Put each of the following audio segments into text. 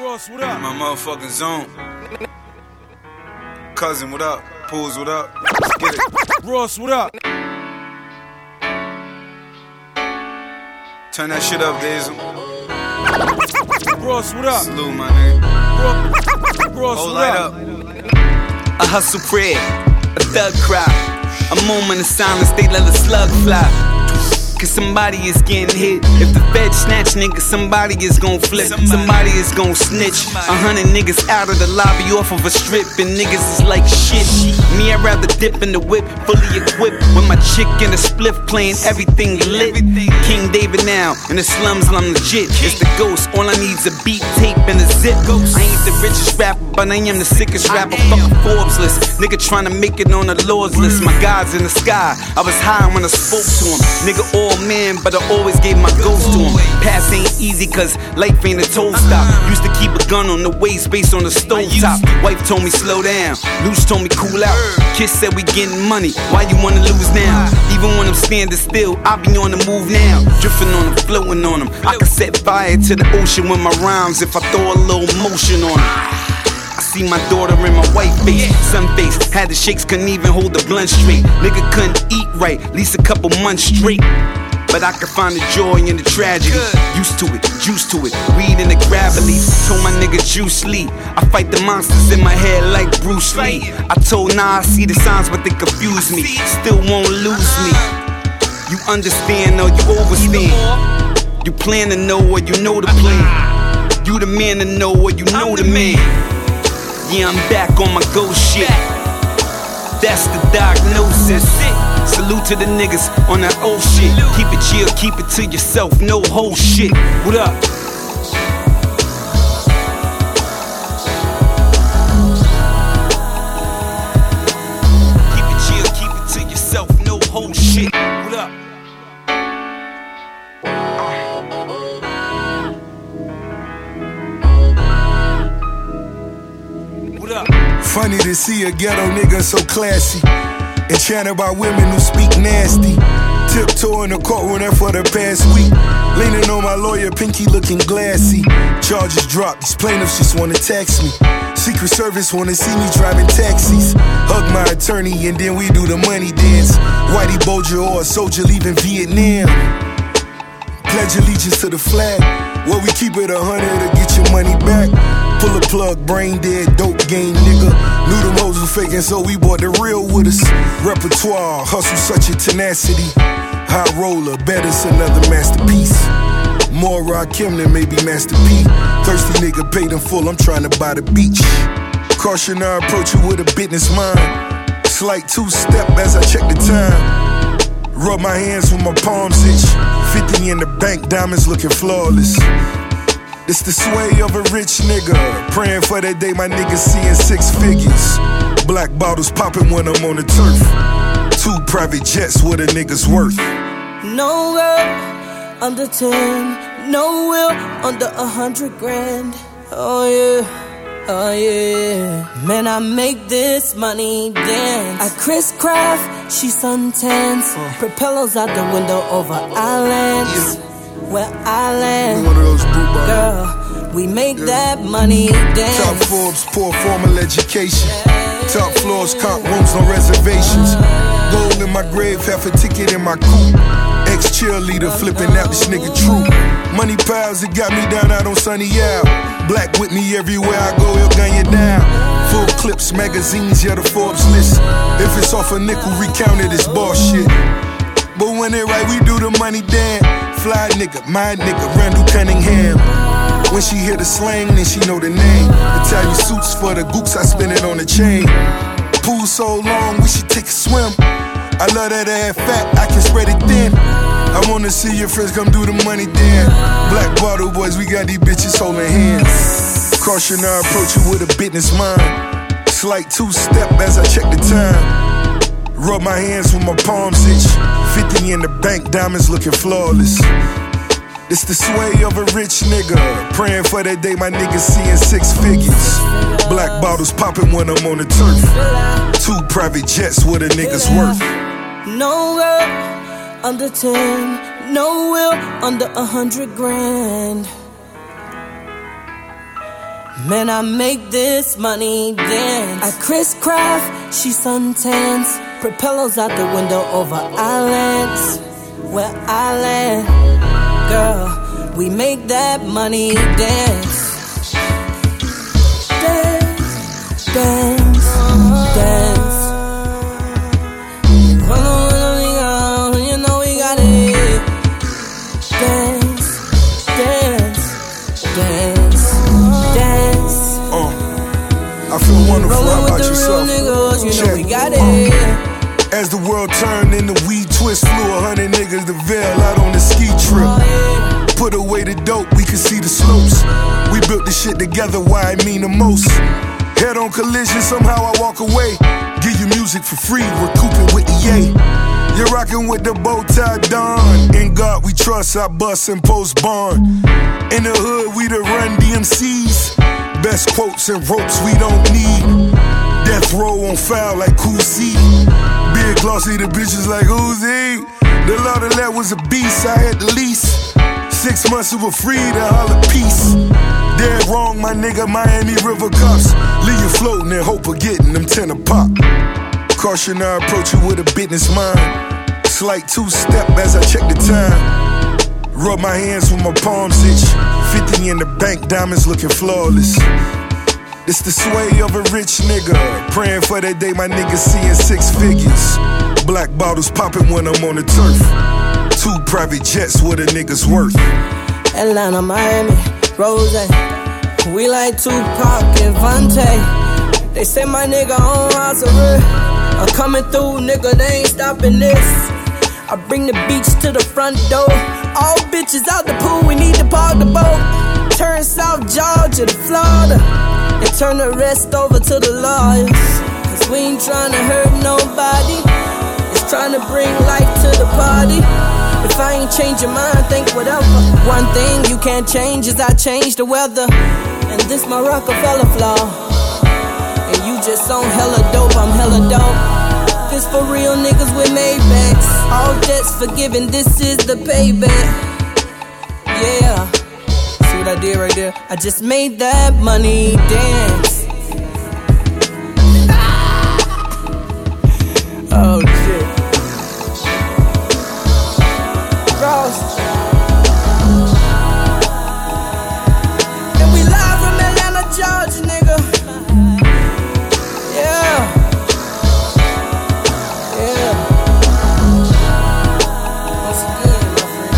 Ross, what up? My motherfucking zone. Cousin, what up? Pools, what up? Let's get it. Ross, what up? Turn that shit up, Diesel. Ross, what up? Salute, my nigga. Ross, Hold what light up? up. A hustle prayer, a thug cry, a moment of silence, they let a slug fly. Cause somebody is getting hit. If the fed snatch niggas, somebody is gon' flip. Somebody is gon' snitch. 100 niggas out of the lobby off of a strip, and niggas is like shit. Me, I'd rather dip in the whip, fully equipped, with my chick in a spliff playing everything lit. King David now, in the slums and I'm legit. It's the ghost, all I need's a beat tape and a zip. I ain't the richest rapper, but I am the sickest rapper. Fuck a Forbes list, nigga tryna make it on the Lord's list. My God's in the sky, I was high when I spoke to him. Nigga all man, but I always gave my ghost to him. Pass ain't easy cause life ain't a toll stop. Used to keep a gun on the waist based on the stove top. Wife told me slow down, Luce told me cool out. Kiss said we getting money, why you wanna lose now? Even when I'm standing still, I be on the move now. Drifting on them, floating on them. I can set fire to the ocean with my rhymes if I throw a little motion on them. I see my daughter in my white face, sun face, had the shakes, couldn't even hold the blunt straight. Nigga couldn't eat right, at least a couple months straight. But I could find the joy in the tragedy. Used to it, juice to it, weed in the gravelly. Told my nigga Juice Lee, I fight the monsters in my head like Bruce Lee. I told Nah I see the signs but they confuse me, still won't lose me. You understand or you overstand. You plan to know or you know the plan. You the man to know or you know the man. Yeah, I'm back on my ghost shit. That's the diagnosis. Salute to the niggas on that old shit. Keep it chill, keep it to yourself, no whole shit. What up? Keep it chill, keep it to yourself, no whole shit. What up? What up? Funny to see a ghetto nigga so classy, enchanted by women who speak nasty. Tiptoeing the courtroom there for the past week, leaning on my lawyer, pinky looking glassy. Charges dropped, these plaintiffs just wanna tax me. Secret Service wanna see me driving taxis. Hug my attorney and then we do the money dance. Whitey Bulger or a soldier leaving Vietnam. Pledge allegiance to the flag, where we keep it 100 to get your money back. Pull a plug, brain dead, dope game nigga. Knew them hoes were faking, so we bought the real with us. Repertoire, hustle such a tenacity. High roller, better's another masterpiece. More Rakim than maybe Master P. Thirsty nigga paid in full, I'm trying to buy the beach. Caution, I approach you with a business mind. Slight two-step as I check the time. Rub my hands when my palms itch. 50 in the bank, diamonds looking flawless. It's the sway of a rich nigga, praying for that day my niggas seeing 6 figures. Black bottles popping when I'm on the turf. 2 private jets, what a nigga's worth. No girl under 10, no will under 100 grand. Oh yeah, oh yeah. Man, I make this money dance. I Chris Craft, she suntans. Propellers out the window over islands. Where I land, one of those girl, we make that money dance. Top Forbes, poor formal education. Top floors, comp rooms, no reservations. Gold in my grave, half a ticket in my coupe. Ex-cheerleader flipping out this nigga true. Money piles, it got me down out on Sunny Isle. Black with me everywhere I go, he'll gun you down. Full clips, magazines, yeah, the Forbes list. If it's off a nickel, recount it, it's bullshit. But when it right, we do the money dance. Fly nigga, my nigga, Randall Cunningham. When she hear the slang, then she know the name. Italian suits for the gooks, I spin it on the chain. Pool so long, we should take a swim. I love that ass fat, I can spread it thin. I wanna see your friends come do the money dance. Black bottle boys, we got these bitches holding hands. Caution, I approach you with a business mind. Slight two-step as I check the time. Rub my hands when my palms itch. 50 in the bank, diamonds looking flawless. It's the sway of a rich nigga, praying for that day my niggas seeing 6 figures. Black bottles popping when I'm on the turf. 2 private jets, what a nigga's worth. No girl under 10, no will under 100 grand. Man, I make this money dance. I crisscross, she suntans. Propellers out the window over islands. Where I land, girl, we make that money dance. Dance, dance, dance. You know we got it. Dance, dance, dance, dance. I feel wonderful. How Rollin' about with the yourself? real niggas, you know we got it. As the world turned and the weed twist, flew 100 niggas to Vail out on the ski trip. Put away the dope, we could see the slopes. We built the shit together, why I mean the most. Head on collision, somehow I walk away. Give you music for free, recoup it with the yay. You're rockin' with the bow tie Don. In God we trust, I bust and post bond. In the hood, we the run DMCs. Best quotes and ropes we don't need. Death row on file like Cousy. Big glossy, the bitches like Uzi. The Lord of that was a beast, I had the lease. 6 months we were free to holler peace. Dead wrong, my nigga, Miami River Cups. Leave you floating and hope of getting them 10 a pop. Caution, I approach you with a business mind. Slight two-step as I check the time. Rub my hands with my palms itch. 50 in the bank, diamonds looking flawless. It's the sway of a rich nigga. Praying for that day my niggas seeing 6 figures. Black bottles popping when I'm on the turf. 2 private jets, what a nigga's worth. Atlanta, Miami, Rose. We like Tupac and Vontae. They say my nigga on house arrest. I'm coming through, nigga, they ain't stopping this. I bring the beach to the front door. All bitches out the pool, we need to park the boat. Turn South Georgia to Florida. And turn the rest over to the lawyers. Cause we ain't trying to hurt nobody. It's trying to bring life to the party. If I ain't change your mind, think whatever. One thing you can't change is I change the weather. And this my Rockefeller flaw. And you just on hella dope, I'm hella dope. This for real niggas with Maybachs. All debts forgiven, this is the payback. Yeah. See what I did right there? I just made that money dance. Oh shit. Ross. And we live from Atlanta, Georgia, nigga. Yeah. Yeah. Once again,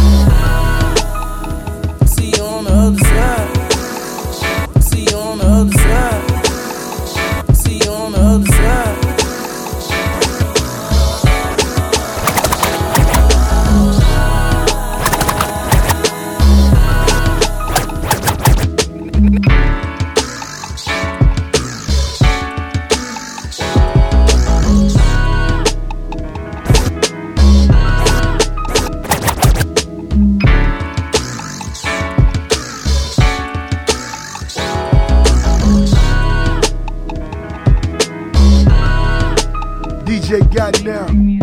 my friend. See you on the other side. See you on the other side. See you on the other side. DJ Goddamn.